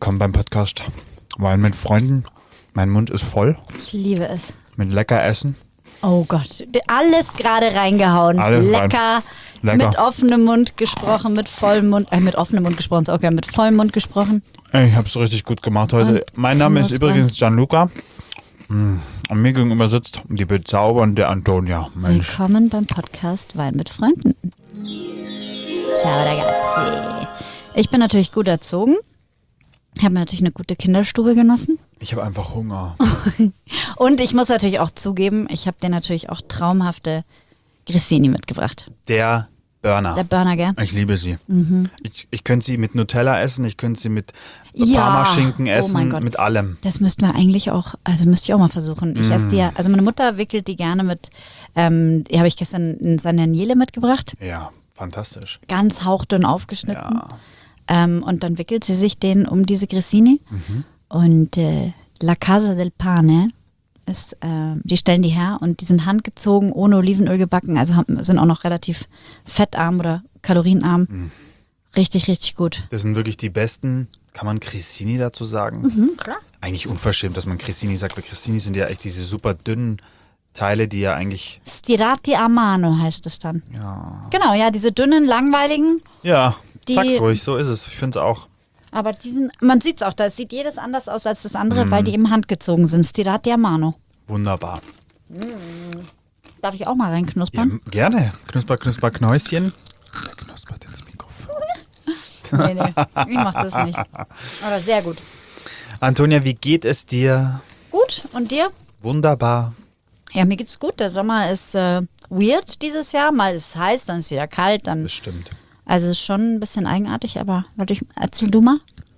willkommen beim Podcast Wein mit Freunden. Mein Mund ist voll Ich liebe es. mit lecker Essen. Oh Gott, alles gerade reingehauen. Alles Lecker, Lecker. mit offenem Mund gesprochen, mit vollem Mund, mit offenem Mund gesprochen, ist auch geil, mit vollem Mund gesprochen. Ich habe es richtig gut gemacht heute. Und Mein Name ist knusprig. übrigens Gianluca. Und mir gegenüber sitzt die bezaubernde Antonia. Mensch. Willkommen beim Podcast Wein mit Freunden. Ciao ragazzi. Ich bin natürlich gut erzogen. Ich habe natürlich eine gute Kinderstube genossen. Ich habe einfach Hunger. Und ich muss natürlich auch zugeben, ich habe dir natürlich auch traumhafte Grissini mitgebracht. Der Burner. Der Burner, gell? Ich liebe sie. Ich könnte sie mit Nutella essen, ich könnte sie mit Ja. Parmaschinken Oh essen, mein Gott. mit allem. Das müssten wir eigentlich auch, also müsste ich auch mal versuchen. Ich esse die ja, also meine Mutter wickelt die gerne mit, die habe ich gestern in Sananiele mitgebracht, Ja, fantastisch. ganz hauchdünn aufgeschnitten. Ja. Und dann wickelt sie sich den um diese Grissini. Und La Casa del Pane ist, die stellen die her und die sind handgezogen, ohne Olivenöl gebacken, also sind auch noch relativ fettarm oder kalorienarm. Richtig, richtig gut. Das sind wirklich die besten, kann man Grissini dazu sagen? Klar. Eigentlich unverschämt, dass man Grissini sagt, weil Grissini sind ja echt diese super dünnen Teile, die ja eigentlich, Stirati a mano heißt es dann. ja, Genau, ja, diese dünnen, langweiligen. die, sag's ruhig, so ist es. Ich finde es auch. Aber man sieht es auch, da sieht jedes anders aus als das andere, weil die eben handgezogen sind. Stirati a mano. Wunderbar. Darf ich auch mal Ja, reinknuspern? gerne. Knusper, knusper, Knäuschen. Der knuspert ins Mikrofon. Nee, ich mach das nicht. Aber sehr gut. Antonia, wie geht es dir? Gut, und dir? Wunderbar. Ja, mir geht's gut. Der Sommer ist weird dieses Jahr. Mal ist es heiß, dann ist es wieder kalt. Das stimmt. Also ist schon ein bisschen eigenartig, aber erzähl du mal.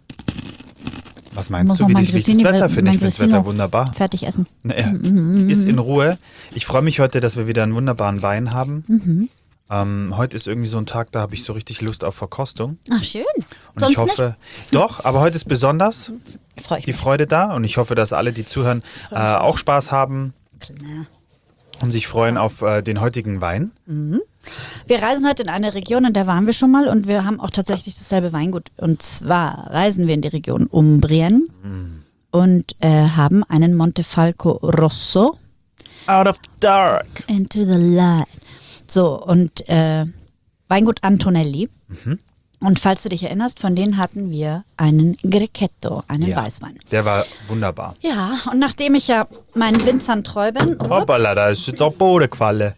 Was meinst Muss du, noch wie mein ich das Grissini- Wetter finde? mein Ich finde das Grissini Wetter noch wunderbar. Fertig essen. Naja, ist in Ruhe. Ich freue mich heute, dass wir wieder einen wunderbaren Wein haben. Heute ist irgendwie so ein Tag, da habe ich so richtig Lust auf Verkostung. Ach, schön. Und Sonst ich hoffe, doch, aber heute ist besonders nicht? Freue ich die mich. Freude da und ich hoffe, dass alle, die zuhören, auch Spaß haben Klar. und sich freuen auf den heutigen Wein. Wir reisen heute in eine Region, in der waren wir schon mal und wir haben auch tatsächlich dasselbe Weingut. Und zwar reisen wir in die Region Umbrien und haben einen Montefalco Rosso Out of the dark. into the light. So, und Weingut Antonelli. Und falls du dich erinnerst, von denen hatten wir einen Grechetto, einen Ja, Weißwein. der war wunderbar. Ja, und nachdem ich ja meinen Winzern treu bin, Hoppala, da ist jetzt auch Boden gefallen.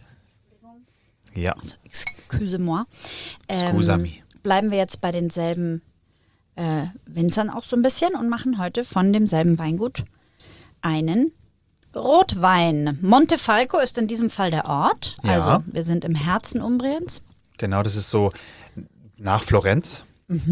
Ja, excuse-moi, Scusami. bleiben wir jetzt bei denselben Winzern auch so ein bisschen und machen heute von demselben Weingut einen Rotwein. Montefalco ist in diesem Fall der Ort. Ja. Also wir sind im Herzen Umbriens. Genau, das ist so nach Florenz.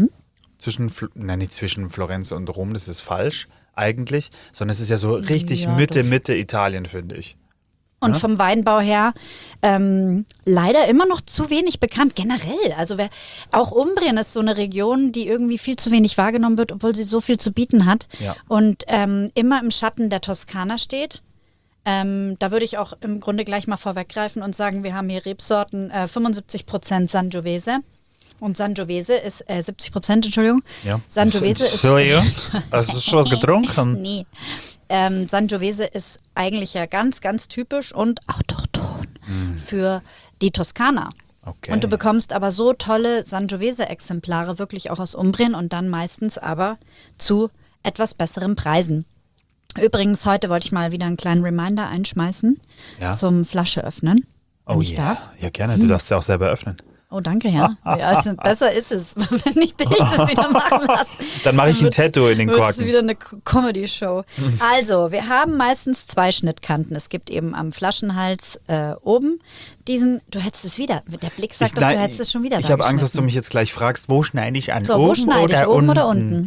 Nicht zwischen Florenz und Rom, das ist falsch eigentlich, sondern es ist ja so richtig Ja, Mitte Italien, finde ich. Und vom Weinbau her leider immer noch zu wenig bekannt, generell. Also auch Umbrien ist so eine Region, die irgendwie viel zu wenig wahrgenommen wird, obwohl sie so viel zu bieten hat. Ja. Und immer im Schatten der Toskana steht. Da würde ich auch im Grunde gleich mal vorweggreifen und sagen, wir haben hier Rebsorten 75% Sangiovese. Und Sangiovese ist 70%, Entschuldigung. Ja. Sangiovese ist... Entschuldigung, hast du schon was getrunken? Nee. Sangiovese ist eigentlich ja ganz, ganz typisch und autochthon für die Toskana. Okay. Und du bekommst aber so tolle Sangiovese-Exemplare wirklich auch aus Umbrien und dann meistens aber zu etwas besseren Preisen. Übrigens, heute wollte ich mal wieder einen kleinen Reminder einschmeißen Ja. zum Flasche öffnen, wenn Oh ich ja, darf. ja gerne, du darfst ja auch selber öffnen. Oh, danke, ja. Ja, also besser ist es, wenn ich dich das wieder machen lasse. Dann mache ich ein wird's- Tattoo in den wird's Korken. wieder eine Comedy-Show. Also, wir haben meistens 2 Schnittkanten. Es gibt eben am Flaschenhals oben diesen, du hättest es wieder, der Blick sagt doch, du hättest es schon wieder Ich da habe Angst, dass du geschnitten. mich jetzt gleich fragst, wo schneide ich an? So, oben wo schneide ich, oben oder unten?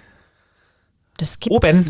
Das gibt, Oben.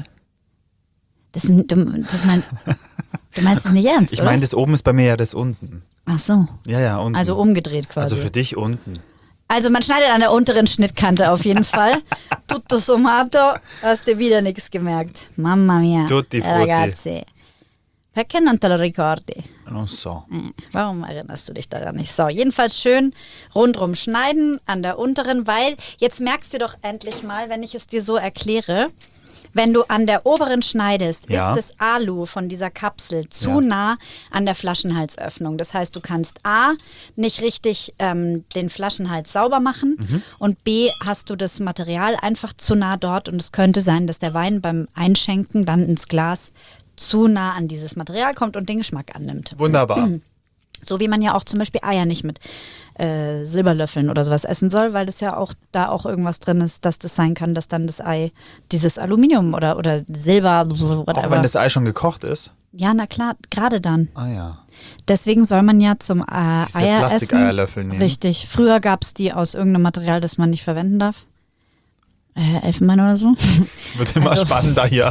du meinst es nicht ernst, Ich oder? meine, das oben ist bei mir ja das unten. Ach so, Ja, unten. also umgedreht quasi. Also für dich unten. Also man schneidet an der unteren Schnittkante auf jeden Fall. Tutto sommato, hast du wieder nichts gemerkt. Mamma mia. Tutti frutti. Ragazzi. Perché non te lo ricordi? Non so. Warum erinnerst du dich daran nicht? So, jedenfalls schön rundrum schneiden an der unteren, weil jetzt merkst du doch endlich mal, wenn ich es dir so erkläre, wenn du an der oberen schneidest, Ja. ist das Alu von dieser Kapsel zu nah an der Flaschenhalsöffnung. Das heißt, du kannst A, nicht richtig den Flaschenhals sauber machen und B, hast du das Material einfach zu nah dort und es könnte sein, dass der Wein beim Einschenken dann ins Glas zu nah an dieses Material kommt und den Geschmack annimmt. Wunderbar. So wie man ja auch zum Beispiel Eier nicht mit Silberlöffeln oder sowas essen soll, weil das ja auch da auch irgendwas drin ist, dass das sein kann, dass dann das Ei dieses Aluminium oder Silber, whatever. Auch wenn das Ei schon gekocht ist. Ja, na klar, gerade dann. Ah ja. Deswegen soll man ja zum Diese Eier essen. Plastikeierlöffel nehmen. Richtig. Früher gab es die aus irgendeinem Material, das man nicht verwenden darf. Elfenbein oder so. Wird immer Also- spannender hier.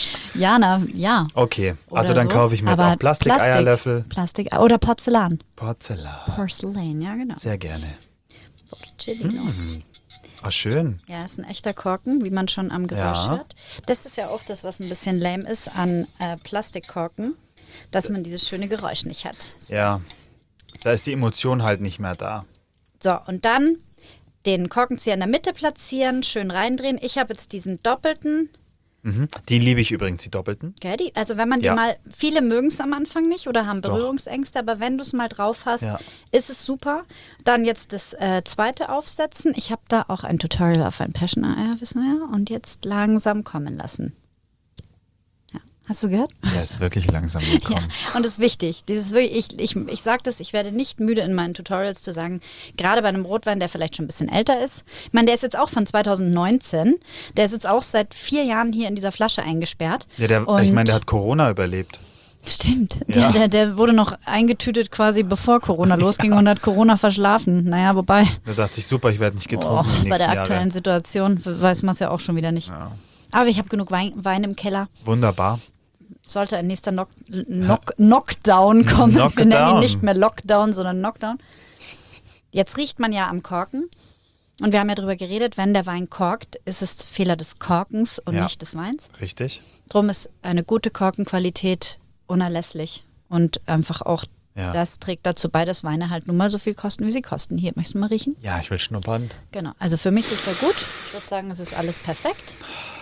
Ja. Okay, Oder also dann so. kaufe ich mir jetzt Aber auch Plastikeierlöffel. Plastik oder Porzellan. Porzellan. Porcelain, ja genau. Sehr gerne. Chili. Ah, schön. Ja, ist ein echter Korken, wie man schon am Geräusch Ja. hört. Das ist ja auch das, was ein bisschen lame ist an Plastikkorken, dass man dieses schöne Geräusch nicht hat. Ja. Da ist die Emotion halt nicht mehr da. So, und dann den Korkenzieher in der Mitte platzieren, schön reindrehen. Ich habe jetzt diesen doppelten. Die liebe ich übrigens, die doppelten. Gell, also wenn man die Ja. mal, viele mögen es am Anfang nicht oder haben Berührungsängste, aber wenn du es mal drauf hast, Ja. ist es super. Dann jetzt das zweite aufsetzen. Ich habe da auch ein Tutorial auf ein Passion-Eier, wissen wir ja. Und jetzt langsam kommen lassen. Ja. Hast du gehört? Der ist wirklich langsam Ja, gekommen. und das ist wichtig. Dieses wirklich, ich sage das, ich werde nicht müde in meinen Tutorials zu sagen, gerade bei einem Rotwein, der vielleicht schon ein bisschen älter ist. Ich meine, der ist jetzt auch von 2019. Der ist jetzt auch seit 4 Jahren hier in dieser Flasche eingesperrt. Ja, ich Und- meine, der hat Corona überlebt. Stimmt. Ja. Der wurde noch eingetütet quasi bevor Corona losging und hat Corona verschlafen. Naja, wobei, Da dachte ich, super, ich werde nicht getrunken die bei der nächsten aktuellen Jahre. Situation weiß man es ja auch schon wieder nicht. Ja. Aber ich habe genug Wein im Keller. Wunderbar. Sollte ein nächster Knockdown kommen. Wir nennen ihn Knockdown. nicht mehr Lockdown, sondern Knockdown. Jetzt riecht man ja am Korken. Und wir haben ja darüber geredet, wenn der Wein korkt, ist es Fehler des Korkens und Ja. nicht des Weins. Richtig? Drum ist eine gute Korkenqualität unerlässlich. Und einfach auch Ja. das trägt dazu bei, dass Weine halt nun mal so viel kosten, wie sie kosten. Hier, möchtest du mal riechen? Ja, ich will schnuppern. Genau. Also für mich riecht er gut. Ich würde sagen, es ist alles perfekt.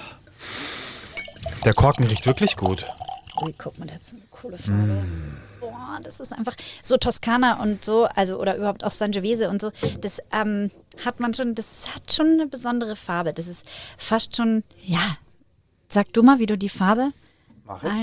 Der Korken riecht wirklich gut. Ui, guck mal, der hat so eine coole Farbe. Boah, das ist einfach so Toskana und so, also oder überhaupt auch Sangiovese und so. Das hat man schon, das hat schon eine besondere Farbe. Das ist fast schon, ja. Sag du mal, wie du die Farbe Mach ich.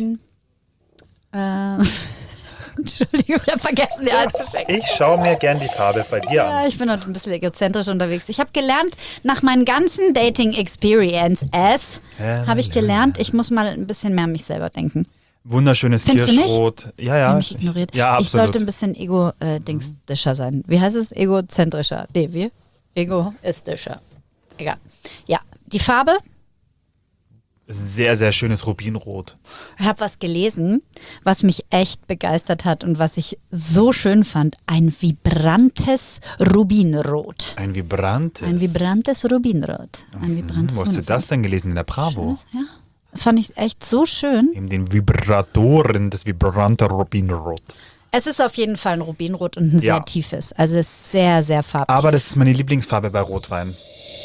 Entschuldigung, ich habe vergessen, dir einzuschenken. Ich schaue mir gern die Farbe bei dir Ja, an. ich bin heute ein bisschen egozentrisch unterwegs. Ich habe gelernt, nach meinen ganzen Dating-Experiences, habe ich gelernt, ich muss mal ein bisschen mehr an mich selber denken. Wunderschönes Findest du nicht? Kirschrot. Ja, ja. Mich ignoriert. Ja, ich sollte ein absolut. bisschen egoistischer sein. Wie heißt es? Egozentrischer. Nee, wie? Egoistischer. Egal. Ja, die Farbe. Sehr, sehr schönes Rubinrot. Ich habe was gelesen, was mich echt begeistert hat und was ich so schön fand. Ein vibrantes Rubinrot. Ein vibrantes. Ein vibrantes Rubinrot. Ein vibrantes Wo hast du Rubinrot. das denn gelesen? In der Bravo? Schönes, ja. Fand ich echt so schön. Neben den Vibratoren des vibrante Rubinrot. Es ist auf jeden Fall ein Rubinrot und ein sehr Ja. tiefes. Also es ist sehr, sehr farbig. Aber das ist meine Lieblingsfarbe bei Rotwein.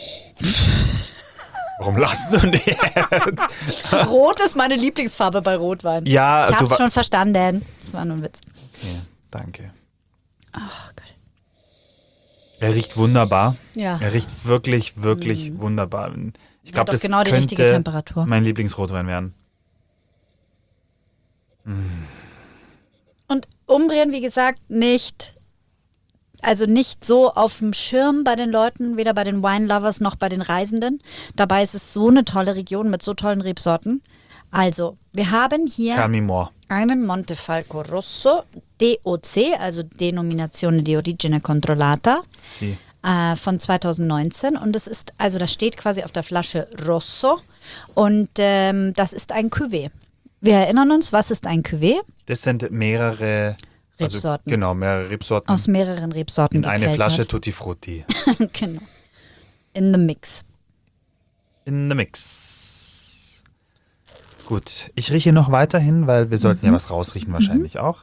Warum lachst du denn jetzt? Rot ist meine Lieblingsfarbe bei Rotwein. Ja, Ich du hab's schon verstanden. Das war nur ein Witz. Okay, danke. Ach Gott. Er riecht wunderbar. Ja. Er riecht wirklich, wirklich wunderbar. Ich glaube, doch das genau die könnte richtige Temperatur. mein Lieblingsrotwein werden. Und Umbrien, wie gesagt, nicht so auf dem Schirm bei den Leuten, weder bei den Wine-Lovers noch bei den Reisenden. Dabei ist es so eine tolle Region mit so tollen Rebsorten. Also, wir haben hier Tell me more. einen Montefalco Rosso DOC, also Denominazione di Origine Controllata. Sie. Von 2019 und das ist, also da steht quasi auf der Flasche Rosso und das ist ein Cuvée. Wir erinnern uns, was ist ein Cuvée? Das sind mehrere Rebsorten. Genau, mehrere Rebsorten Aus mehreren Rebsorten in eine gekeltert. Flasche Tutti Frutti. Genau. In the mix. In the mix. Gut, ich rieche noch weiterhin, weil wir sollten ja was rausriechen wahrscheinlich auch.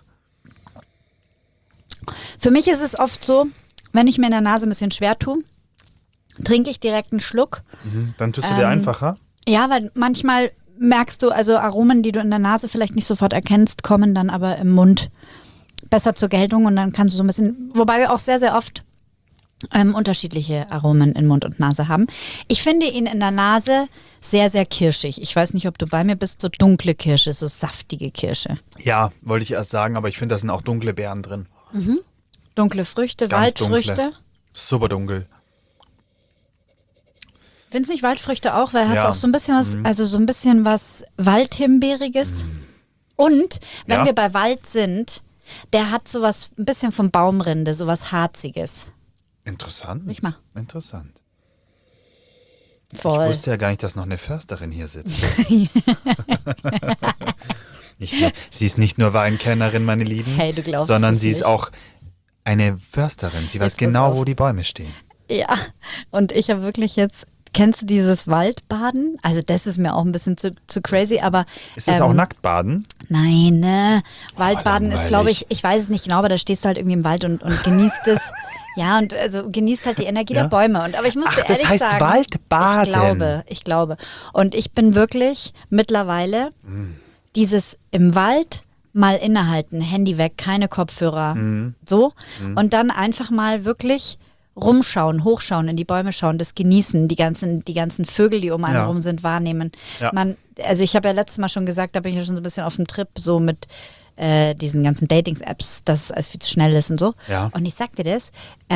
Für mich ist es oft so, wenn ich mir in der Nase ein bisschen schwer tue, trinke ich direkt einen Schluck. Dann tust du dir einfacher. Ja, weil manchmal merkst du, also Aromen, die du in der Nase vielleicht nicht sofort erkennst, kommen dann aber im Mund besser zur Geltung und dann kannst du so ein bisschen, wobei wir auch sehr, sehr oft unterschiedliche Aromen in Mund und Nase haben. Ich finde ihn in der Nase sehr, sehr kirschig. Ich weiß nicht, ob du bei mir bist, so dunkle Kirsche, so saftige Kirsche. Ja, wollte ich erst sagen, aber ich finde, da sind auch dunkle Beeren drin. Dunkle Früchte, Ganz Waldfrüchte. dunkle. Super dunkel. Findest du nicht Waldfrüchte auch? Weil er hat Ja. auch so ein bisschen was, also so ein bisschen was Waldhimbeeriges. Und wenn Ja. wir bei Wald sind, der hat sowas, ein bisschen vom Baumrinde, sowas Harziges. Interessant. Riech mal. Interessant. Voll. Ich wusste ja gar nicht, dass noch eine Försterin hier sitzt. Sie ist nicht nur Weinkennerin, meine Lieben, Hey, du glaubst sondern es sie ist nicht. auch eine Försterin. Sie weiß Jetzt pass genau, auf. wo die Bäume stehen. Ja, und ich habe wirklich jetzt, kennst du dieses Waldbaden? Also das ist mir auch ein bisschen zu crazy, aber Ist das auch Nacktbaden? nein, ne? Waldbaden ist, langweilig. glaube ich weiß es nicht genau, aber da stehst du halt irgendwie im Wald und genießt es. Ja, und also genießt halt die Energie Ja. der Bäume. Aber ich muss Ach, dir das ehrlich heißt sagen, Waldbaden. ich glaube. Und ich bin wirklich mittlerweile dieses im Wald mal innehalten, Handy weg, keine Kopfhörer, so. Und dann einfach mal wirklich rumschauen, hochschauen, in die Bäume schauen, das genießen, die ganzen Vögel, die um einen Ja. rum sind, wahrnehmen. Ja. Also ich habe ja letztes Mal schon gesagt, da bin ich ja schon so ein bisschen auf dem Trip, so mit diesen ganzen Datings-Apps, dass es alles viel zu schnell ist und so. Ja. Und ich sag dir das,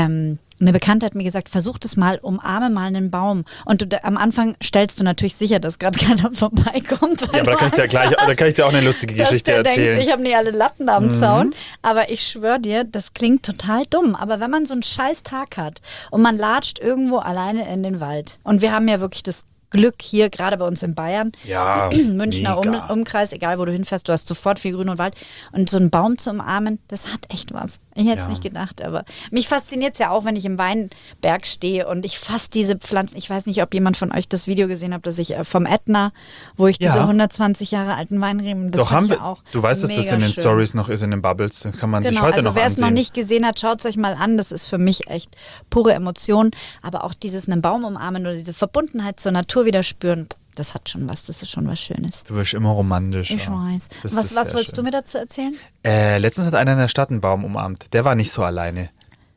eine Bekannte hat mir gesagt, versuch das mal, umarme mal einen Baum. Und am Anfang stellst du natürlich sicher, dass gerade keiner vorbeikommt. Weil Ja, aber du da kann ich dir auch eine lustige dass Geschichte der erzählen. denkt, ich habe nicht alle Latten am Zaun. Aber ich schwöre dir, das klingt total dumm. Aber wenn man so einen scheiß Tag hat und man latscht irgendwo alleine in den Wald und wir haben ja wirklich das Glück hier, gerade bei uns in Bayern, Ja, Münchner mega. Umkreis, egal wo du hinfährst, du hast sofort viel Grün und Wald. Und so einen Baum zu umarmen, das hat echt was. Ich hätte es Ja. nicht gedacht, aber mich fasziniert es ja auch, wenn ich im Weinberg stehe und ich fasse diese Pflanzen. Ich weiß nicht, ob jemand von euch das Video gesehen hat, das ich vom Ätna, wo ich diese Ja. 120 Jahre alten Weinreben, das Doch, fand haben ich wir. ja auch Du weißt, dass das mega in den schön. Stories noch ist, in den Bubbles. Das kann man sich Genau, heute also noch wer es ansehen. noch nicht gesehen hat, schaut es euch mal an. Das ist für mich echt pure Emotion. Aber auch dieses einen Baum umarmen oder diese Verbundenheit zur Natur wieder spüren, das hat schon was, das ist schon was Schönes. Du wirst immer romantisch. Ich weiß. Das Was ist sehr wolltest du schön. mir dazu erzählen? Letztens hat einer in der Stadt einen Baum umarmt. Der war nicht so alleine.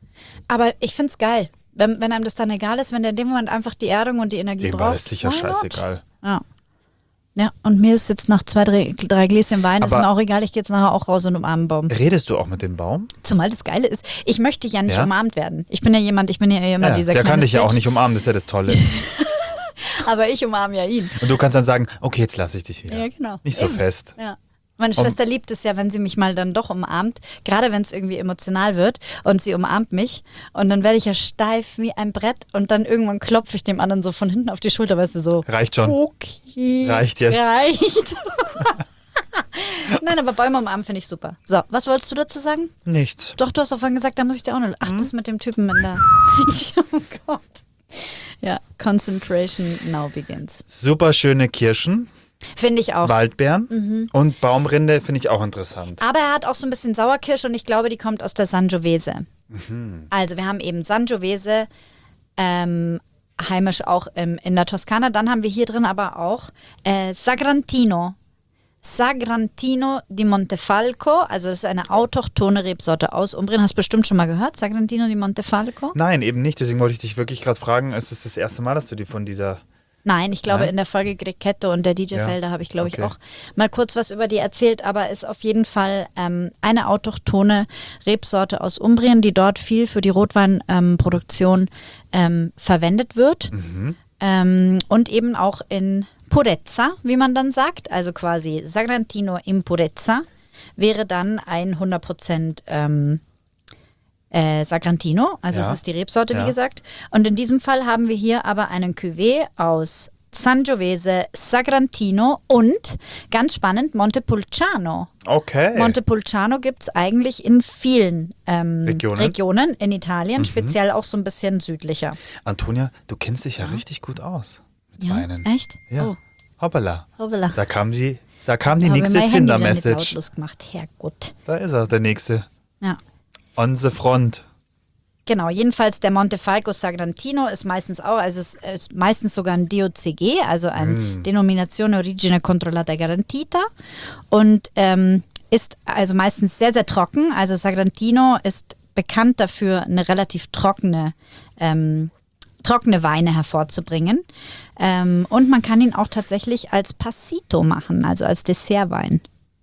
Aber ich finde es geil, wenn einem das dann egal ist, wenn der in dem Moment einfach die Erdung und die Energie Dem braucht. war das sicher Why not? scheißegal. Ja. Ja, und mir ist jetzt nach 2-3 Gläschen Wein, ist Aber- mir auch egal, ich gehe jetzt nachher auch raus und umarme einen Baum. Redest du auch mit dem Baum? Zumal das Geile ist, ich möchte ja nicht Ja? umarmt werden. Ich bin ja immer Ja, dieser der kleine kann dich ja auch Stitch, nicht umarmen, das ist ja das Tolle. aber ich umarme ja ihn. Und du kannst dann sagen, okay, jetzt lasse ich dich wieder. Ja, genau. Nicht so Eben. fest. Ja. Meine Schwester liebt es ja, wenn sie mich mal dann doch umarmt, gerade wenn es irgendwie emotional wird und sie umarmt mich und dann werde ich ja steif wie ein Brett und dann irgendwann klopfe ich dem anderen so von hinten auf die Schulter, weißt du, so. Reicht schon. Okay. Reicht jetzt. Reicht. Nein, aber Bäume umarmen finde ich super. So, was wolltest du dazu sagen? Nichts. Doch, du hast doch vorhin gesagt, da muss ich dir auch noch. Ach, das mit dem Typen in der. Oh Gott. Ja, Concentration now begins. Super schöne Kirschen, Finde ich auch. Waldbeeren und Baumrinde finde ich auch interessant. Aber er hat auch so ein bisschen Sauerkirsche und ich glaube, die kommt aus der Sangiovese. Also wir haben eben Sangiovese, heimisch auch in der Toskana. Dann haben wir hier drin aber auch Sagrantino. Sagrantino di Montefalco, also das ist eine autochthone Rebsorte aus Umbrien. Hast du bestimmt schon mal gehört, Sagrantino di Montefalco? Nein, eben nicht. Deswegen wollte ich dich wirklich gerade fragen, ist es das erste Mal, dass du die von dieser... Nein, ich glaube Nein? in der Folge Grechetto und der DJ Ja, Felder habe ich, glaube ich, okay. auch mal kurz was über die erzählt, aber ist auf jeden Fall eine autochthone Rebsorte aus Umbrien, die dort viel für die Rotweinproduktion verwendet wird. Und eben auch in Purezza, wie man dann sagt, also quasi Sagrantino in Purezza wäre dann ein 100% Sagrantino, also Ja. es ist die Rebsorte, wie Ja. gesagt. Und in diesem Fall haben wir hier aber einen Cuvée aus Sangiovese, Sagrantino und, ganz spannend, Montepulciano. Okay. Montepulciano gibt es eigentlich in vielen Regionen? Regionen in Italien, speziell auch so ein bisschen südlicher. Antonia, du kennst dich ja richtig gut aus mit Weinen. Echt? Ja. Oh, Hoppala. hoppala. Da kam sie Da kam die Aber nächste mein Handy wieder nicht Tinder-Message. lautlos gemacht. Herrgott. Da ist er, der nächste. Ja. On the front. Genau, jedenfalls der Montefalco Sagrantino ist meistens auch, also es ist meistens sogar ein DOCG, also ein Denominazione Origine Controllata Garantita und ist also meistens sehr, sehr trocken. Also Sagrantino ist bekannt dafür, eine relativ trockene Weine hervorzubringen. Und man kann ihn auch tatsächlich als Passito machen, also als Dessertwein.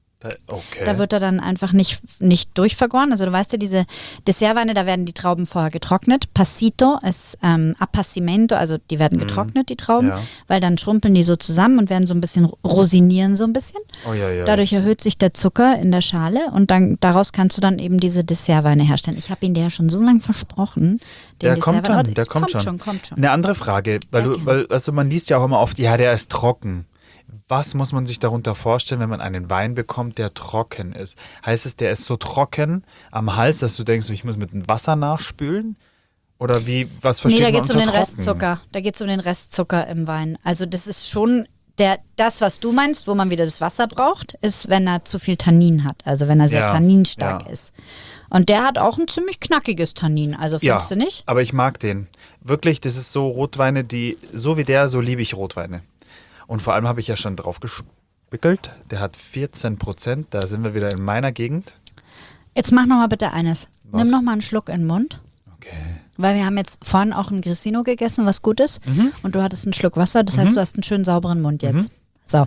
Okay. Da wird er dann einfach nicht durchvergoren. Also du weißt ja, diese Dessertweine, da werden die Trauben vorher getrocknet. Passito ist Appassimento, also die werden getrocknet, die Trauben, weil dann schrumpeln die so zusammen und werden so ein bisschen rosinieren so ein bisschen. Oh, ja. Dadurch erhöht sich der Zucker in der Schale und dann daraus kannst du dann eben diese Dessertweine herstellen. Ich habe ihn dir ja schon so lange versprochen. Der kommt schon. Kommt schon. Eine andere Frage, weil also man liest ja auch immer oft, ja, der ist trocken. Was muss man sich darunter vorstellen, wenn man einen Wein bekommt, der trocken ist? Heißt es, der ist so trocken am Hals, dass du denkst, ich muss mit dem Wasser nachspülen? Oder was versteht man unter trocken? Nee, da geht es um den Restzucker. Da geht es um den Restzucker im Wein. Also das ist schon das, was du meinst, wo man wieder das Wasser braucht, ist, wenn er zu viel Tannin hat. Also wenn er sehr tanninstark ist. Und der hat auch ein ziemlich knackiges Tannin. Also findest du nicht? Aber ich mag den. Wirklich, das ist so Rotweine, so wie der, so liebe ich Rotweine. Und vor allem habe ich ja schon drauf gespickelt. Der hat 14%. Da sind wir wieder in meiner Gegend. Jetzt mach noch mal bitte eines. Was? Nimm noch mal einen Schluck in den Mund. Okay. Weil wir haben jetzt vorhin auch ein Grissino gegessen, was gut ist. Und du hattest einen Schluck Wasser. Das heißt, du hast einen schönen sauberen Mund jetzt. So.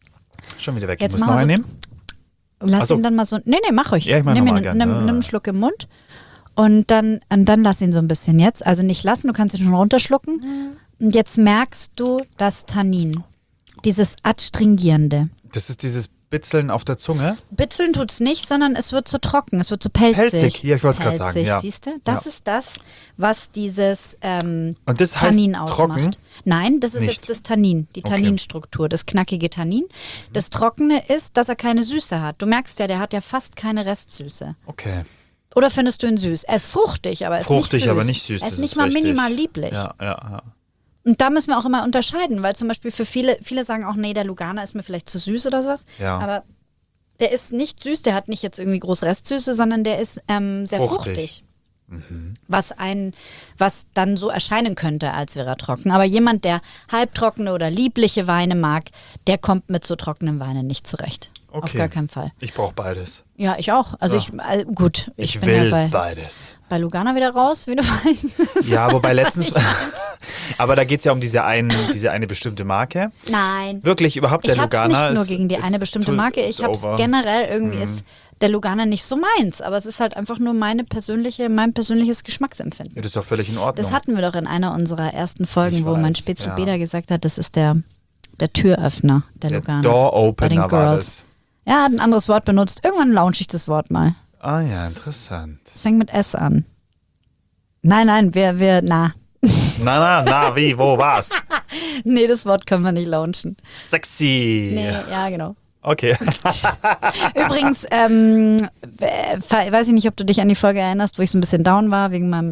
Schon wieder weg. Jetzt Ich muss machen noch wir einen nehmen. Lass ihn dann mal so. Nee, mach ruhig. Ja, ich mach nimm noch mal gerne. einen Schluck im Mund. Und dann lass ihn so ein bisschen jetzt. Also nicht lassen, du kannst ihn schon runterschlucken. Und jetzt merkst du das Tannin. Dieses Adstringierende. Das ist dieses Bitzeln auf der Zunge. Bitzeln tut's nicht, sondern es wird so trocken, es wird so pelzig. Pelzig, ja, ich wollte es gerade sagen. Ja. Siehst du? Das ist das, was dieses Und das Tannin heißt ausmacht. trocken? Nein, das ist Nicht. jetzt das Tannin, die Tanninstruktur, das knackige Tannin. Das Trockene ist, dass er keine Süße hat. Du merkst ja, der hat ja fast keine Restsüße. Okay. Oder findest du ihn süß? Er ist fruchtig, aber er ist Fruchtig, nicht süß. aber nicht süß. Er das ist nicht mal richtig. minimal lieblich. Ja. Und da müssen wir auch immer unterscheiden, weil zum Beispiel für viele sagen auch, nee, der Lugana ist mir vielleicht zu süß oder sowas. Ja. Aber der ist nicht süß, der hat nicht jetzt irgendwie groß Restsüße, sondern der ist sehr fruchtig. Was dann so erscheinen könnte, als wäre er trocken. Aber jemand, der halbtrockene oder liebliche Weine mag, der kommt mit so trockenen Weinen nicht zurecht. Okay. Auf gar keinen Fall. Ich brauche beides. Ja, ich auch. Also gut. Ich bin will ja beides. bei Lugana wieder raus, wie du weißt. Ja, wobei letztens. Aber da geht es ja um diese eine bestimmte Marke. Nein. Wirklich, überhaupt der Ich hab's Lugana nicht nur ist. gegen die eine bestimmte Marke. Ich hab's generell irgendwie ist der Lugana nicht so meins. Aber es ist halt einfach nur mein persönliches Geschmacksempfinden. Ja, das ist doch völlig in Ordnung. Das hatten wir doch in einer unserer ersten Folgen, Ich wo mein weiß, Spezibeda gesagt hat, das ist der Türöffner, der Lugana. Door bei den Opener war Girls. das. Er hat ein anderes Wort benutzt. Irgendwann launche ich das Wort mal. Ah ja, interessant. Es fängt mit S an. Nein, na. Na, wie, wo, was? Nee, das Wort können wir nicht launchen. Sexy. Nee, ja, genau. Okay. Übrigens, weiß ich nicht, ob du dich an die Folge erinnerst, wo ich so ein bisschen down war wegen meinem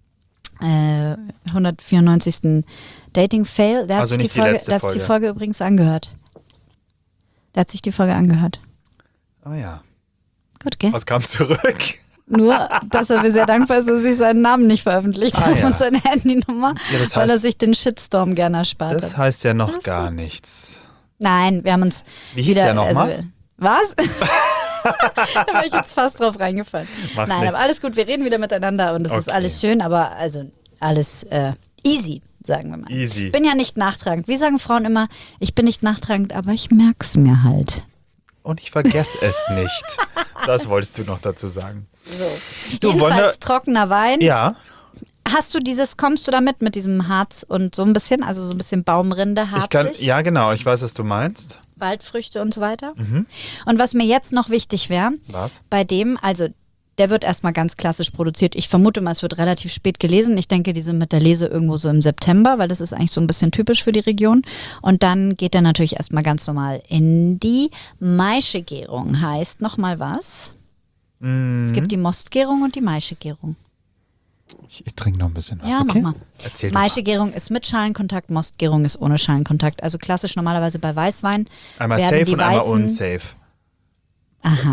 194. Dating-Fail. Der hat Also sich nicht die letzte die Folge übrigens angehört. Der hat sich die Folge angehört. Oh ja. Gut, gell? Was kam zurück? Nur, dass er mir sehr dankbar ist, dass ich seinen Namen nicht veröffentlicht habe ja. und seine Handynummer, Ja, das weil er heißt- sich den Shitstorm gerne erspart Das hat. heißt ja noch gar nichts. Nein, wir haben uns Wie hieß der nochmal? Was? Da wäre ich jetzt fast drauf reingefallen. Macht Nein, nichts. aber alles gut, wir reden wieder miteinander und es ist Okay. alles schön, aber also alles easy, sagen wir mal. Easy. Ich bin ja nicht nachtragend. Wie sagen Frauen immer, ich bin nicht nachtragend, aber ich merk's mir halt. Und ich vergesse es nicht. Das wolltest du noch dazu sagen. So. Du, wollen Jedenfalls wir- trockener Wein. Ja. Kommst du damit mit diesem Harz und so ein bisschen, also so ein bisschen Baumrinde, harzig, Ja, genau. Ich weiß, was du meinst. Waldfrüchte und so weiter. Und was mir jetzt noch wichtig wäre, Was? bei dem, also der wird erstmal ganz klassisch produziert. Ich vermute mal, es wird relativ spät gelesen. Ich denke, die sind mit der Lese irgendwo so im September, weil das ist eigentlich so ein bisschen typisch für die Region. Und dann geht er natürlich erstmal ganz normal in die Maischegärung. Heißt nochmal was? Es gibt die Mostgärung und die Maischegärung. Ich trinke noch ein bisschen was, Ja, okay? mach mal. Erzähl doch mal. Maischegärung ist mit Schalenkontakt, Mostgärung ist ohne Schalenkontakt. Also klassisch normalerweise bei Weißwein Einmal werden safe die und einmal weißen- unsafe. Aha.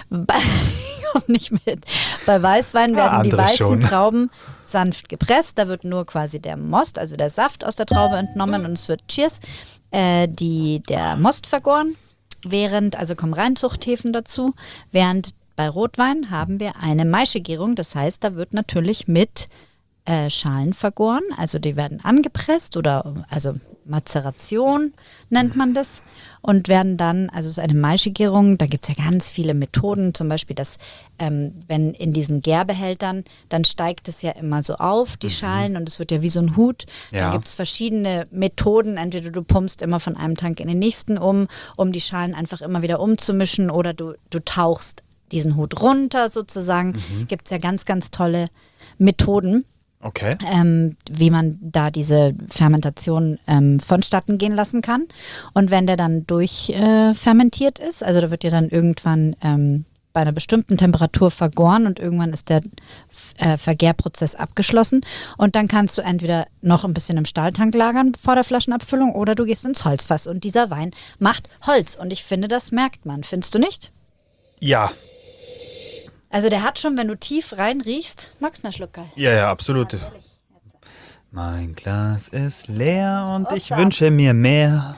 Komm nicht mit. Bei Weißwein werden die andere weißen schon. Trauben sanft gepresst. Da wird nur quasi der Most, also der Saft aus der Traube entnommen und es wird, cheers, der Most vergoren. Also kommen Reinzuchthäfen dazu. Während bei Rotwein haben wir eine Maischegärung. Das heißt, da wird natürlich mit Schalen vergoren. Also die werden angepresst also Mazeration nennt man das und werden dann, also es ist eine Maischegärung, da gibt es ja ganz viele Methoden, zum Beispiel, dass wenn in diesen Gärbehältern, dann steigt es ja immer so auf, die Schalen, und es wird ja wie so ein Hut. Ja. Dann gibt es verschiedene Methoden, entweder du pumpst immer von einem Tank in den nächsten um die Schalen einfach immer wieder umzumischen, oder du tauchst diesen Hut runter sozusagen. Gibt es ja ganz, ganz tolle Methoden. Okay. Wie man da diese Fermentation vonstatten gehen lassen kann. Und wenn der dann durchfermentiert ist, also da wird ja dann irgendwann bei einer bestimmten Temperatur vergoren und irgendwann ist der Vergärprozess abgeschlossen. Und dann kannst du entweder noch ein bisschen im Stahltank lagern vor der Flaschenabfüllung oder du gehst ins Holzfass. Und dieser Wein macht Holz. Und ich finde, das merkt man. Findest du nicht? Ja. Also der hat schon, wenn du tief rein riechst, magst du einen Schluck, Kai? Ja, absolut. Mein Glas ist leer und ich wünsche mir mehr.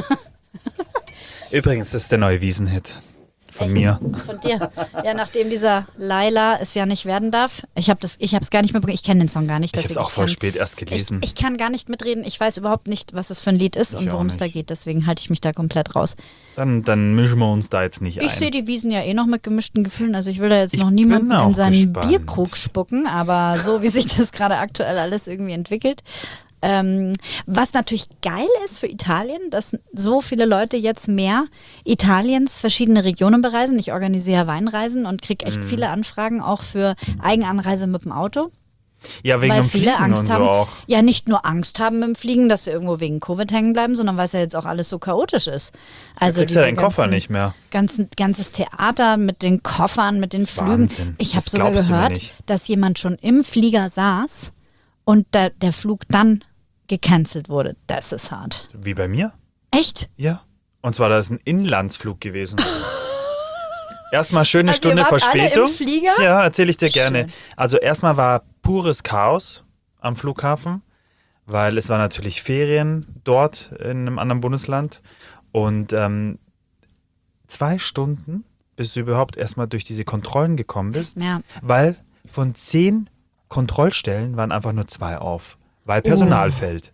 Übrigens, das ist der neue Wiesenhit von mir. Von dir. Ja, nachdem dieser Laila es ja nicht werden darf. Ich habe es gar nicht mehr bekommen. Ich kenne den Song gar nicht. Ich habe es auch voll spät erst gelesen. Ich kann gar nicht mitreden. Ich weiß überhaupt nicht, was es für ein Lied ist und auch worum es da nicht. geht. Deswegen halte ich mich da komplett raus. Dann mischen wir uns da jetzt nicht ein. Ich sehe die Wiesen ja eh noch mit gemischten Gefühlen. Also ich will da jetzt Ich noch bin niemanden auch in seinen gespannt. Bierkrug spucken. Aber so wie sich das gerade aktuell alles irgendwie entwickelt. Was natürlich geil ist für Italien, dass so viele Leute jetzt mehr Italiens verschiedene Regionen bereisen. Ich organisiere Weinreisen und kriege echt viele Anfragen auch für Eigenanreise mit dem Auto. Ja, wegen Weil dem viele Fliegen Angst und so haben, auch. ja nicht nur Angst haben mit dem Fliegen, dass sie irgendwo wegen Covid hängen bleiben, sondern weil es ja jetzt auch alles so chaotisch ist. Also Du kriegst ja deinen Koffer nicht mehr. Ganzes Theater mit den Koffern, mit den Das ist Flügen. Wahnsinn. Ich Das habe sogar glaubst du mir gehört, nicht. dass jemand schon im Flieger saß und der Flug dann gecancelt wurde. Das ist hart. Wie bei mir? Echt? Ja. Und zwar, das ist ein Inlandsflug gewesen. Erstmal schöne Also Stunde ihr wart Verspätung. alle im Flieger? Ja, erzähle ich dir gerne. Schön. Also erstmal war pures Chaos am Flughafen, weil es war natürlich Ferien dort in einem anderen Bundesland. Und 2 Stunden, bis du überhaupt erstmal durch diese Kontrollen gekommen bist, Ja. weil von 10 Kontrollstellen waren einfach nur 2 auf, weil Personal fehlt.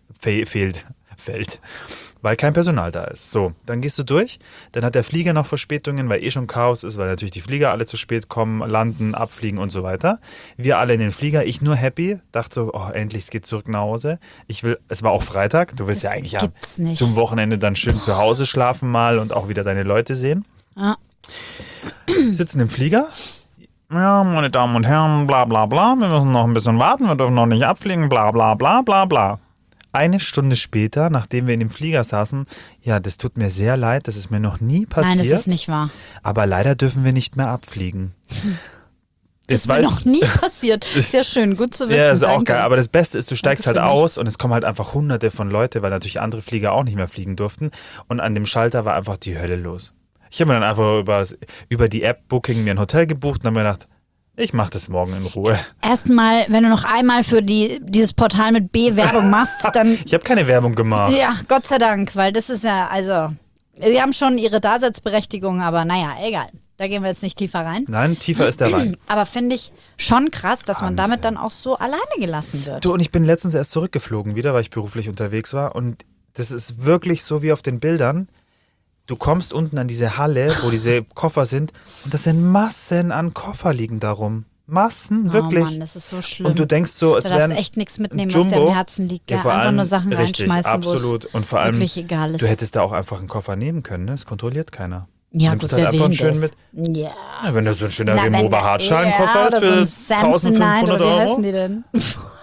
Weil kein Personal da ist. So, dann gehst du durch, dann hat der Flieger noch Verspätungen, weil schon Chaos ist, weil natürlich die Flieger alle zu spät kommen, landen, abfliegen und so weiter. Wir alle in den Flieger, ich nur happy, dachte so, oh, endlich, es geht zurück nach Hause. Es war auch Freitag, du willst Das ja eigentlich gibt's nicht. zum Wochenende dann schön zu Hause schlafen mal und auch wieder deine Leute sehen. Ja. Sitzen im Flieger. Ja, meine Damen und Herren, bla bla bla, wir müssen noch ein bisschen warten, wir dürfen noch nicht abfliegen, bla bla bla bla bla. 1 Stunde später, nachdem wir in dem Flieger saßen, ja, das tut mir sehr leid, das ist mir noch nie passiert. Nein, das ist nicht wahr. Aber leider dürfen wir nicht mehr abfliegen. Das ist mir noch nie passiert. Sehr schön, gut zu wissen. Ja, ist auch danke. geil. Aber das Beste ist, du steigst Danke halt für mich. aus und es kommen halt einfach hunderte von Leute, weil natürlich andere Flieger auch nicht mehr fliegen durften. Und an dem Schalter war einfach die Hölle los. Ich habe mir dann einfach über die App Booking mir ein Hotel gebucht und habe mir gedacht, ich mache das morgen in Ruhe. Erstmal, wenn du noch einmal für dieses Portal mit B Werbung machst, dann Ich habe keine Werbung gemacht. ja, Gott sei Dank, weil das ist ja, also, sie haben schon ihre Daseinsberechtigung, aber naja, egal. Da gehen wir jetzt nicht tiefer rein. Nein, tiefer ist der Wein. Aber finde ich schon krass, dass man Wahnsinn. damit dann auch so alleine gelassen wird. Du, und ich bin letztens erst zurückgeflogen wieder, weil ich beruflich unterwegs war. Und das ist wirklich so wie auf den Bildern. Du kommst unten an diese Halle, wo diese Koffer sind, und das sind Massen an Koffer liegen darum. Massen, wirklich. Oh Mann, das ist so schlimm. Und du denkst so, als da darfst wären echt nichts mitnehmen, Jumbo. was dir am Herzen liegt. Ja, vor einfach allem, nur Sachen richtig, reinschmeißen, wo absolut. es Und vor allem, wirklich egal ist. du hättest da auch einfach einen Koffer nehmen können, ne? Das kontrolliert keiner. Ja, Nimmst gut, halt wer einfach will einen schönen das? mit. Ja. Ja, wenn da so ein schöner Na, wenn Remover da- Hartschalenkoffer ja, ist oder für so ein Samsonite, 1500 oder wie Euro. heißen die denn?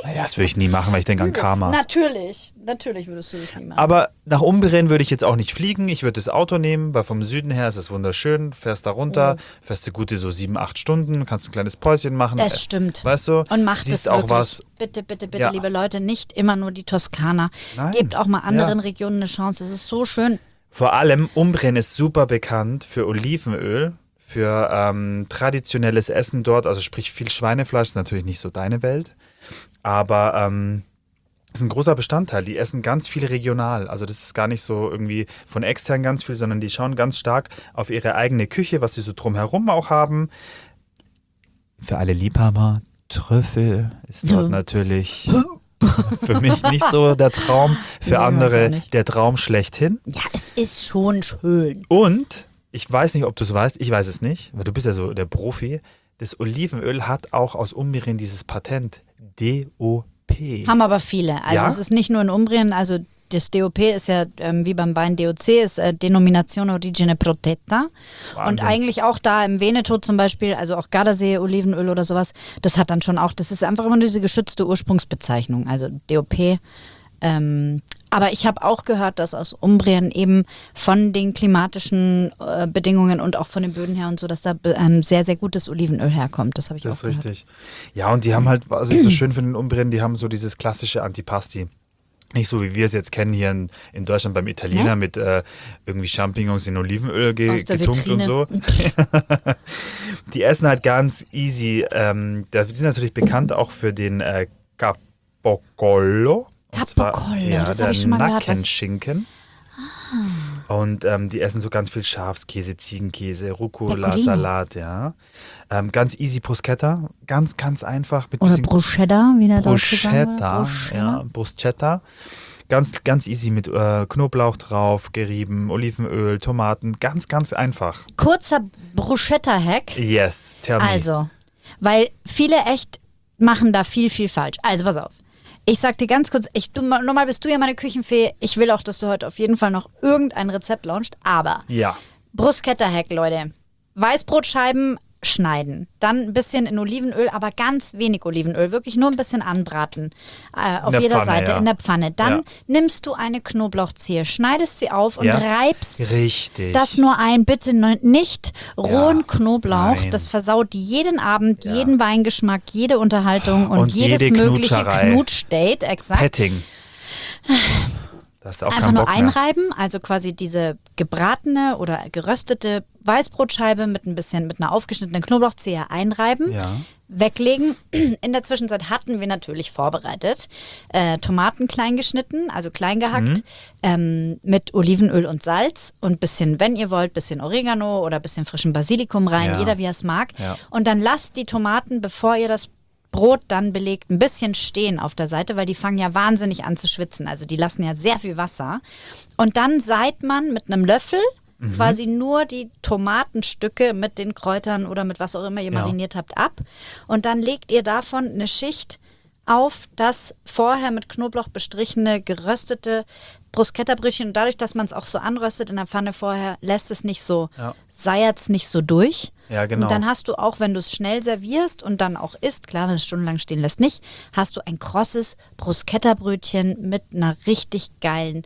Naja, das würde ich nie machen, weil ich denke an Karma. Natürlich würdest du das nie machen. Aber nach Umbrien würde ich jetzt auch nicht fliegen. Ich würde das Auto nehmen, weil vom Süden her ist es wunderschön. Fährst da runter, fährst du gute so 7, 8 Stunden, kannst ein kleines Päuschen machen. Das stimmt. Weißt du? Und macht siehst es auch wirklich. was. Bitte, Ja. liebe Leute, nicht immer nur die Toskana. Nein. Gebt auch mal anderen Ja. Regionen eine Chance. Es ist so schön. Vor allem, Umbrien ist super bekannt für Olivenöl, für traditionelles Essen dort, also sprich viel Schweinefleisch, ist natürlich nicht so deine Welt, aber ist ein großer Bestandteil. Die essen ganz viel regional, also das ist gar nicht so irgendwie von extern ganz viel, sondern die schauen ganz stark auf ihre eigene Küche, was sie so drumherum auch haben. Für alle Liebhaber, Trüffel ist dort natürlich für mich nicht so der Traum, für Nee, weiß auch andere nicht. der Traum schlechthin. Ja, es ist schon schön. Und, ich weiß nicht, ob du es weißt, ich weiß es nicht, weil du bist ja so der Profi, das Olivenöl hat auch aus Umbrien dieses Patent DOP. Haben aber viele. Also Ja? es ist nicht nur in Umbrien, also das DOP ist ja wie beim Wein DOC, ist Denominazione Origine Protetta. Wahnsinn. Und eigentlich auch da im Veneto zum Beispiel, also auch Gardasee, Olivenöl oder sowas, das hat dann schon auch, das ist einfach immer diese geschützte Ursprungsbezeichnung, also DOP. Aber ich habe auch gehört, dass aus Umbrien eben von den klimatischen Bedingungen und auch von den Böden her und so, dass da sehr, sehr gutes Olivenöl herkommt. Das habe ich Das auch ist gehört. richtig. Ja, und die haben halt, was ich so schön finde in Umbrien, die haben so dieses klassische Antipasti. Nicht so, wie wir es jetzt kennen hier in Deutschland beim Italiener Ja. mit irgendwie Champignons in Olivenöl Aus der getunkt und Vitrine. so. Die essen halt ganz easy. Da sind natürlich bekannt auch für den Capocollo. Und zwar, Capocollo, ja, das der habe ich schon mal gehört. Nackenschinken. Und die essen so ganz viel Schafskäse, Ziegenkäse, Rucola, Pecorino. Salat, ja. Ganz easy Bruschetta, ganz, ganz einfach. Mit Oder bisschen Bruschetta, wie der Deutsche sagen würde. Bruschetta, ja, Bruschetta. Ganz, ganz easy mit Knoblauch drauf, gerieben, Olivenöl, Tomaten, ganz, ganz einfach. Kurzer Bruschetta-Hack. Yes, tell me. Also, weil viele echt machen da viel, viel falsch. Also, pass auf. Ich sag dir ganz kurz, normal bist du ja meine Küchenfee. Ich will auch, dass du heute auf jeden Fall noch irgendein Rezept launchst. Aber Ja, Bruschetta-Hack, Leute. Weißbrotscheiben schneiden. Dann ein bisschen in Olivenöl, aber ganz wenig Olivenöl. Wirklich nur ein bisschen anbraten. Auf der jeder Pfanne, Seite ja. in der Pfanne. Dann Ja. nimmst du eine Knoblauchzehe, schneidest sie auf und Ja. reibst richtig. das nur ein, bitte nicht rohen Ja, Knoblauch. nein. Das versaut jeden Abend, Ja. jeden Weingeschmack, jede Unterhaltung und, Und jedes jede mögliche Knutscherei. Knutschdate. Exakt. Petting. Das ist auch Einfach kein nur Bock mehr. einreiben, also quasi diese gebratene oder geröstete Weißbrotscheibe mit einer aufgeschnittenen Knoblauchzehe einreiben. Ja. Weglegen. In der Zwischenzeit hatten wir natürlich vorbereitet Tomaten klein geschnitten, also klein gehackt, mit Olivenöl und Salz und bisschen, wenn ihr wollt, bisschen Oregano oder bisschen frischen Basilikum rein, Ja. jeder wie er es mag. Ja. Und dann lasst die Tomaten, bevor ihr das Brot dann belegt, ein bisschen stehen auf der Seite, weil die fangen ja wahnsinnig an zu schwitzen. Also die lassen ja sehr viel Wasser. Und dann seiht man mit einem Löffel quasi nur die Tomatenstücke mit den Kräutern oder mit was auch immer ihr Ja. mariniert habt ab. Und dann legt ihr davon eine Schicht auf das vorher mit Knoblauch bestrichene, geröstete Bruschetta-Brötchen. Und dadurch, dass man es auch so anröstet in der Pfanne vorher, lässt es nicht so, Ja. seiert es nicht so durch. Ja, genau. Und dann hast du auch, wenn du es schnell servierst und dann auch isst, klar, wenn es stundenlang stehen lässt, nicht, hast du ein krosses Bruschetta-Brötchen mit einer richtig geilen,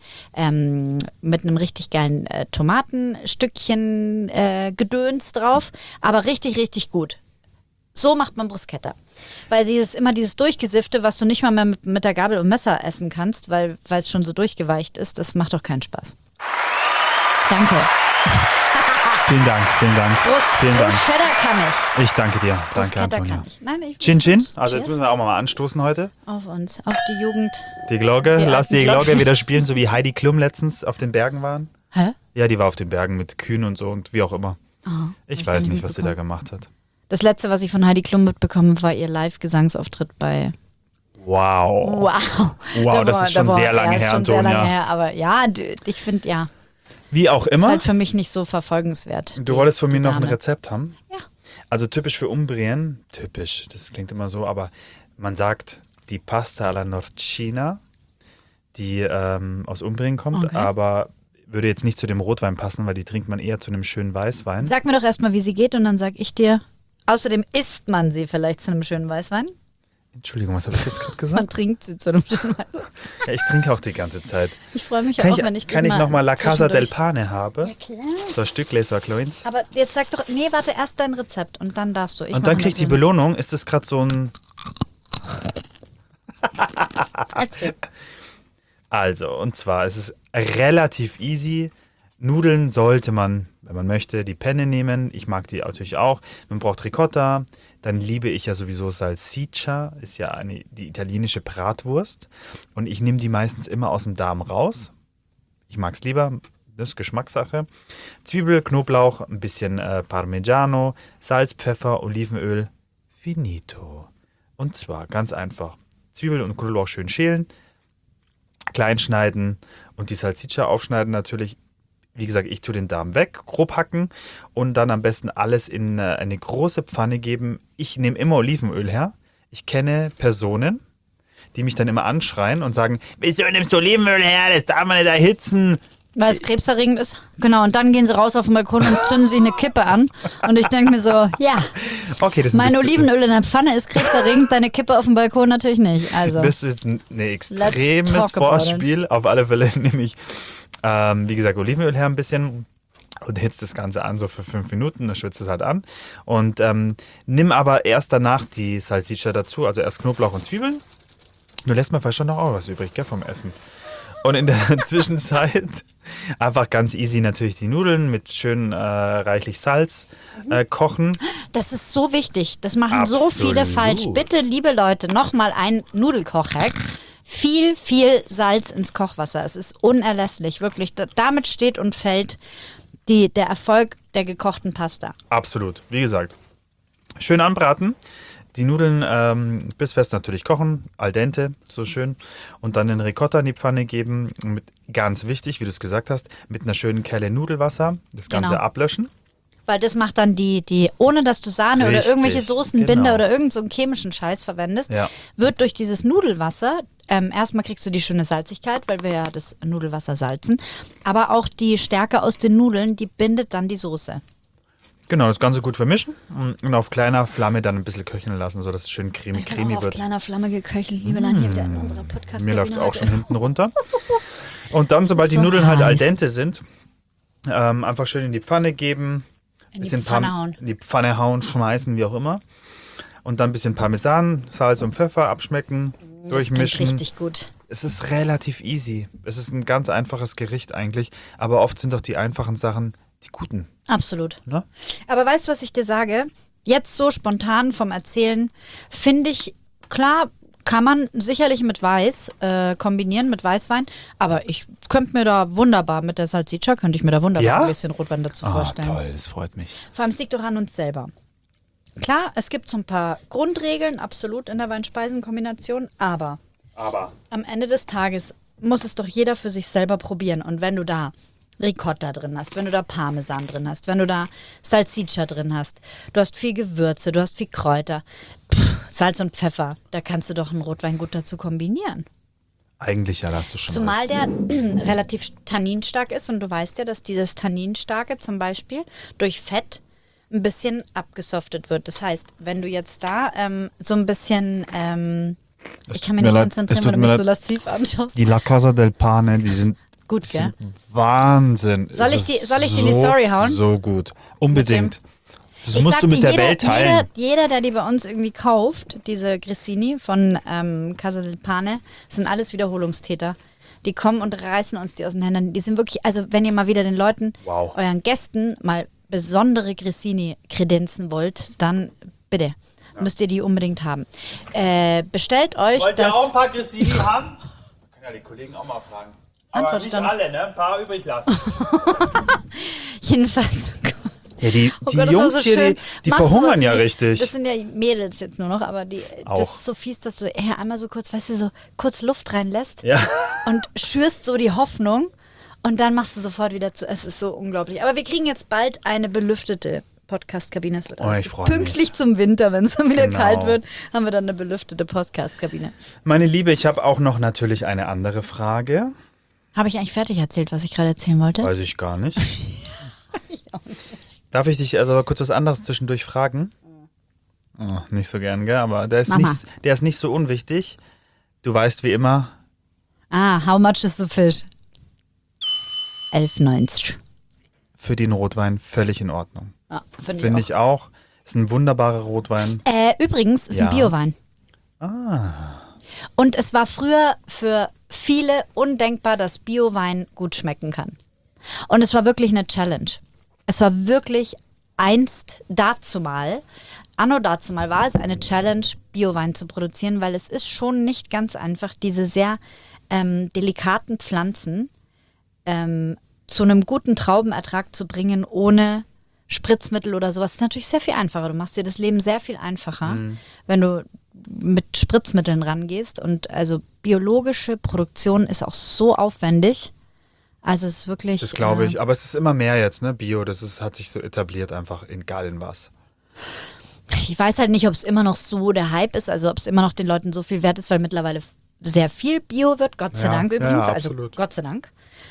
Tomatenstückchen Gedöns drauf, aber richtig, richtig gut. So macht man Bruschetta. Weil immer dieses Durchgesiffte, was du nicht mal mehr mit der Gabel und Messer essen kannst, weil es schon so durchgeweicht ist, das macht doch keinen Spaß. Danke. Vielen Dank, vielen Dank. Vielen Dank. Bruschetta kann ich. Ich danke dir. Danke, Bruschetta Antonia. kann ich. Nein, ich Chin Chin. Cheers. Also jetzt müssen wir auch mal anstoßen heute. Auf uns, auf die Jugend. Die Glocke. Die Lass die alten Glocke Glocken. wieder spielen, so wie Heidi Klum letztens auf den Bergen waren. Hä? Ja, die war auf den Bergen mit Kühen und so und wie auch immer. Oh, Ich hab weiß gar nicht, was sie da gemacht hat. Das letzte, was ich von Heidi Klum mitbekommen war ihr Live-Gesangsauftritt bei Wow. Wow. Wow, das ist schon sehr lange her, schon sehr Antonia. lange her, aber ja, ich finde, ja, Wie auch ist immer. halt für mich nicht so verfolgenswert. Du wolltest von mir die noch ein Dame. Rezept haben? Ja. Also typisch für Umbrien, typisch, das klingt immer so, aber man sagt die Pasta alla Norcina, die aus Umbrien kommt, Okay. aber würde jetzt nicht zu dem Rotwein passen, weil die trinkt man eher zu einem schönen Weißwein. Sag mir doch erstmal, wie sie geht und dann sag ich dir, außerdem isst man sie vielleicht zu einem schönen Weißwein. Entschuldigung, was habe ich jetzt gerade gesagt? Man trinkt sie zu einem bestimmten Weise. Ja, ich trinke auch die ganze Zeit. Ich freue mich Kann auch, ich, wenn ich kann ich nochmal La Casa del zwischendurch- Pane habe? Ja, klar. So ein Stückle, so ein kleines. Aber jetzt sag doch, nee, warte, erst dein Rezept und dann darfst du. Und dann krieg ich die Belohnung. Ist das gerade so ein... Also, und zwar ist es relativ easy. Nudeln sollte man, wenn man möchte, die Penne nehmen. Ich mag die natürlich auch. Man braucht Ricotta. Dann liebe ich ja sowieso Salsiccia. Ist ja die italienische Bratwurst. Und ich nehme die meistens immer aus dem Darm raus. Ich mag es lieber. Das ist Geschmackssache. Zwiebel, Knoblauch, ein bisschen Parmigiano, Salz, Pfeffer, Olivenöl. Finito. Und zwar ganz einfach. Zwiebel und Knoblauch schön schälen, klein schneiden und die Salsiccia aufschneiden natürlich. Wie gesagt, ich tue den Darm weg, grob hacken und dann am besten alles in eine große Pfanne geben. Ich nehme immer Olivenöl her. Ich kenne Personen, die mich dann immer anschreien und sagen, wieso nimmst du Olivenöl her, das darf man nicht erhitzen. Weil es krebserregend ist. Genau, und dann gehen sie raus auf den Balkon und zünden sich eine Kippe an. Und ich denke mir so, ja, Okay, das ist mein ein bisschen- Olivenöl in der Pfanne ist krebserregend, deine Kippe auf dem Balkon natürlich nicht. Also, Das ist ein Let's extremes talk about it. Vorspiel. Auf alle Fälle nehme ich, wie gesagt, Olivenöl her ein bisschen und hitze das Ganze an, so für 5 Minuten, dann schwitzt es halt an. Und nimm aber erst danach die Salsiccia dazu, also erst Knoblauch und Zwiebeln. Du lässt mir fast schon noch auch was übrig, gell, vom Essen. Und in der Zwischenzeit einfach ganz easy natürlich die Nudeln mit schön reichlich Salz kochen. das ist so wichtig. Das machen so viele Absolut. falsch. Bitte, liebe Leute, nochmal ein Nudelkochhack. Viel Salz ins Kochwasser. Es ist unerlässlich, wirklich. Damit steht und fällt der Erfolg der gekochten Pasta. Absolut, wie gesagt. Schön anbraten. Die Nudeln bissfest natürlich kochen, al dente, so schön. Und dann den Ricotta in die Pfanne geben. Mit, ganz wichtig, wie du es gesagt hast, mit einer schönen Kelle Nudelwasser das Ganze Genau. ablöschen. Weil das macht dann die ohne dass du Sahne oder Richtig, irgendwelche Soßenbinder genau. oder irgend so einen chemischen Scheiß verwendest, Ja. wird durch dieses Nudelwasser, erstmal kriegst du die schöne Salzigkeit, weil wir ja das Nudelwasser salzen, aber auch die Stärke aus den Nudeln, die bindet dann die Soße. Genau, das Ganze gut vermischen und auf kleiner Flamme dann ein bisschen köcheln lassen, sodass es schön cremig Auf wird. kleiner Flamme geköchelt, liebe Nadja, wieder in unserer podcast. Mir läuft es auch schon hinten runter. Und dann, sobald die so Nudeln halt al heiß. dente sind, einfach schön in die Pfanne geben. In die Pfanne hauen. In die Pfanne hauen, schmeißen, wie auch immer. Und dann ein bisschen Parmesan, Salz und Pfeffer abschmecken, durchmischen. Das richtig gut. Es ist relativ easy. Es ist ein ganz einfaches Gericht eigentlich. Aber oft sind doch die einfachen Sachen die guten. Absolut. Ne? Aber weißt du, was ich dir sage? Jetzt so spontan vom Erzählen, finde ich, klar, kann man sicherlich mit Weiß kombinieren, mit Weißwein. Aber ich könnte mir da wunderbar mit der Salsiccia, könnte ich mir da wunderbar Ja? ein bisschen Rotwein dazu vorstellen. Toll, das freut mich. Vor allem, es liegt doch an uns selber. Klar, es gibt so ein paar Grundregeln, absolut in der Wein-Speisen-Kombination, aber am Ende des Tages muss es doch jeder für sich selber probieren. Und wenn du da Ricotta drin hast, wenn du da Parmesan drin hast, wenn du da Salsiccia drin hast, du hast viel Gewürze, du hast viel Kräuter, Salz und Pfeffer, da kannst du doch einen Rotwein gut dazu kombinieren. Eigentlich ja, da hast du schon Zumal der relativ tanninstark ist und du weißt ja, dass dieses Tanninstarke zum Beispiel durch Fett ein bisschen abgesoftet wird. Das heißt, wenn du jetzt da so ein bisschen, ich kann mich nicht konzentrieren, weil du mich so lasziv anschaust. Die La Casa del Pane, die sind Gut, gell? Wahnsinn. Soll Es ich ist die in die Story hauen? So gut. Unbedingt. Das Ich musst sag du mit dir, der Welt teilen. Jeder, der die bei uns irgendwie kauft, diese Grissini von Casa del Pane, sind alles Wiederholungstäter. Die kommen und reißen uns die aus den Händen. Die sind wirklich, also wenn ihr mal wieder den Leuten, Wow. euren Gästen mal besondere Grissini kredenzen wollt, dann bitte, müsst ihr die unbedingt haben. Bestellt euch das. paar Grissini haben? Können ja die Kollegen auch mal fragen. Antwortet dann. alle, ne? Ein paar übrig lassen. Jedenfalls. Ja, die Oh Gott, das war Jungs so hier, schön. die Mach verhungern sowas ja nicht. richtig. Das sind ja Mädels jetzt nur noch, aber Auch. das ist so fies, dass du einmal so kurz, weißt du, so kurz Luft reinlässt Ja. und schürst so die Hoffnung und dann machst du sofort wieder zu. Es ist so unglaublich. Aber wir kriegen jetzt bald eine belüftete Podcast-Kabine. Es wird alles ich freu gut. Pünktlich zum Winter, wenn es dann wieder Genau. kalt wird, haben wir dann eine belüftete Podcast-Kabine. Meine Liebe, ich habe auch noch natürlich eine andere Frage. Habe ich eigentlich fertig erzählt, was ich gerade erzählen wollte? Weiß ich gar nicht. Darf ich dich also kurz was anderes zwischendurch fragen? Oh, nicht so gern, gell? Aber der Mach ist nicht so unwichtig. Du weißt wie immer. How much is the fish? 11,90. Für den Rotwein völlig in Ordnung. Ja, Finde ich auch. Ist ein wunderbarer Rotwein. Übrigens ist ein Biowein. Und es war früher für viele undenkbar, dass Biowein gut schmecken kann. Und es war wirklich eine Challenge. Es war wirklich anno dazumal war es eine Challenge, Biowein zu produzieren, weil es ist schon nicht ganz einfach, diese sehr delikaten Pflanzen zu einem guten Traubenertrag zu bringen, ohne Spritzmittel oder sowas. Das ist natürlich sehr viel einfacher. Du machst dir das Leben sehr viel einfacher, wenn du mit Spritzmitteln rangehst. Und also biologische Produktion ist auch so aufwendig. Also es ist wirklich... Das glaube ich. Aber es ist immer mehr jetzt, ne? Bio, hat sich so etabliert einfach, egal in was. Ich weiß halt nicht, ob es immer noch so der Hype ist, also ob es immer noch den Leuten so viel wert ist, weil mittlerweile sehr viel Bio wird, Gott sei Dank übrigens. Ja, also absolut. Gott sei Dank.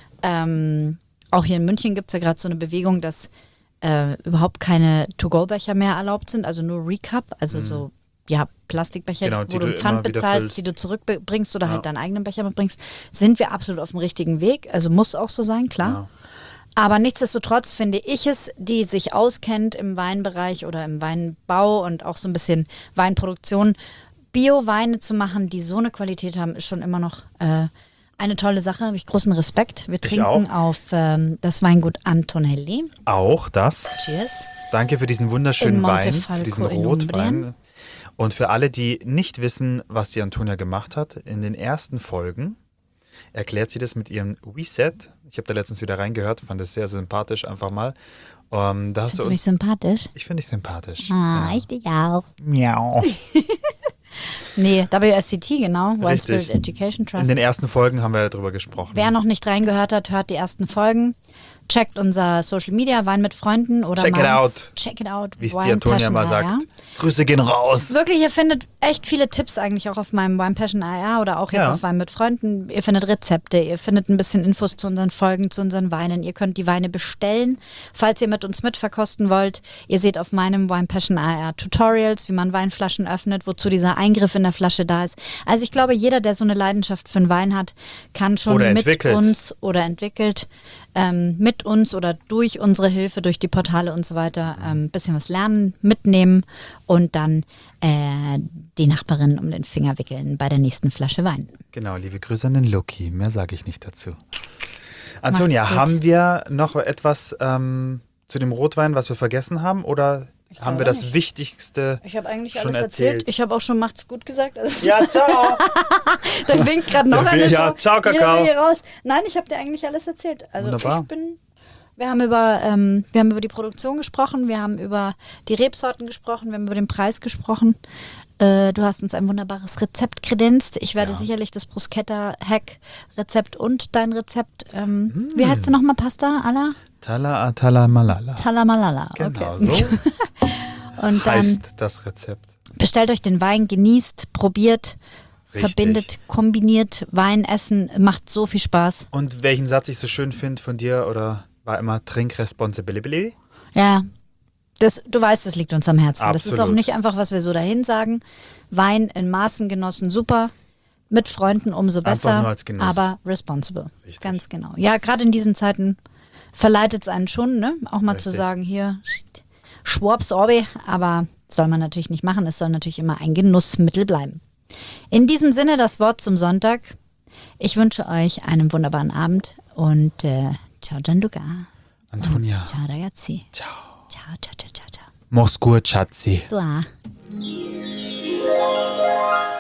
Auch hier in München gibt es ja gerade so eine Bewegung, dass überhaupt keine To-Go-Becher mehr erlaubt sind, also nur Recap, also so Plastikbecher, Genau, wo du einen Pfand bezahlst, die du zurückbringst oder halt deinen eigenen Becher mitbringst, sind wir absolut auf dem richtigen Weg. Also muss auch so sein, klar. Ja. Aber nichtsdestotrotz finde ich es, die sich auskennt im Weinbereich oder im Weinbau und auch so ein bisschen Weinproduktion, Bio-Weine zu machen, die so eine Qualität haben, ist schon immer noch eine tolle Sache. Habe ich großen Respekt. Wir trinken auf das Weingut Antonelli. Auch das. Cheers. Danke für diesen wunderschönen In Wein, Montefalco für diesen in Rotwein. Umbrien. Und für alle, die nicht wissen, was die Antonia gemacht hat, in den ersten Folgen erklärt sie das mit ihrem Reset. Ich habe da letztens wieder reingehört, fand das sehr sympathisch einfach mal. Findest du mich sympathisch? Ich finde dich sympathisch. Ich dich auch. Miau. Nee, WSCT, genau. Wild Richtig. Spirit Education Trust. In den ersten Folgen haben wir darüber gesprochen. Wer noch nicht reingehört hat, hört die ersten Folgen. Checkt unser Social Media, Wein mit Freunden oder Check it out. Check it out. Wie es Wine die Antonia Passion mal AR. sagt. Grüße gehen raus. Wirklich, ihr findet echt viele Tipps eigentlich auch auf meinem Wine Passion AR oder auch jetzt Ja. auf Wein mit Freunden. Ihr findet Rezepte, ihr findet ein bisschen Infos zu unseren Folgen, zu unseren Weinen. Ihr könnt die Weine bestellen, falls ihr mit uns mitverkosten wollt. Ihr seht auf meinem Wine Passion AR Tutorials, wie man Weinflaschen öffnet, wozu dieser Eingriff in der Flasche da ist. Also ich glaube, jeder, der so eine Leidenschaft für einen Wein hat, kann schon Oder mit entwickelt. uns oder entwickelt, mit uns oder durch unsere Hilfe, durch die Portale und so weiter, ein bisschen was lernen, mitnehmen und dann die Nachbarin um den Finger wickeln bei der nächsten Flasche Wein. Genau, liebe Grüße an den Lucky. Mehr sage ich nicht dazu. Antonia, Macht's gut. haben wir noch etwas zu dem Rotwein, was wir vergessen haben? Oder haben wir das nicht. Wichtigste Ich habe eigentlich schon alles erzählt? erzählt. Ich habe auch schon macht's gut gesagt. Also Ja, ciao. da winkt gerade noch eine. Ja, Schau. ciao, Jeder Kakao. will hier raus. Nein, ich habe dir eigentlich alles erzählt. Also Wunderbar. wir haben über die Produktion gesprochen, wir haben über die Rebsorten gesprochen, wir haben über den Preis gesprochen. Du hast uns ein wunderbares Rezept kredenzt. Ich werde sicherlich das Bruschetta-Hack-Rezept und dein Rezept, wie heißt du nochmal, Pasta alla? Tala Malala. Talamalala. Genau Okay. so Und dann heißt das Rezept. bestellt euch den Wein, genießt, probiert, Richtig. verbindet, kombiniert. Wein essen macht so viel Spaß. Und welchen Satz ich so schön finde von dir oder war immer Trink Responsibility? Ja, du weißt, das liegt uns am Herzen. Das ist auch Absolut. nicht einfach, was wir so dahin sagen. Wein in Maßen genossen, super. Mit Freunden umso Einfach besser, nur als Genuss. aber responsible. Richtig. Ganz genau. Ja, gerade in diesen Zeiten verleitet es einen schon, ne? Auch mal zu Richtig. sagen, hier, Schwabs Orbi, aber soll man natürlich nicht machen. Es soll natürlich immer ein Genussmittel bleiben. In diesem Sinne das Wort zum Sonntag. Ich wünsche euch einen wunderbaren Abend und ciao Gianluca. Antonia. Ciao ragazzi. Ciao. Ciao, ciao, ciao, ciao, ciao. Mach's gut, Schatzi. Du auch.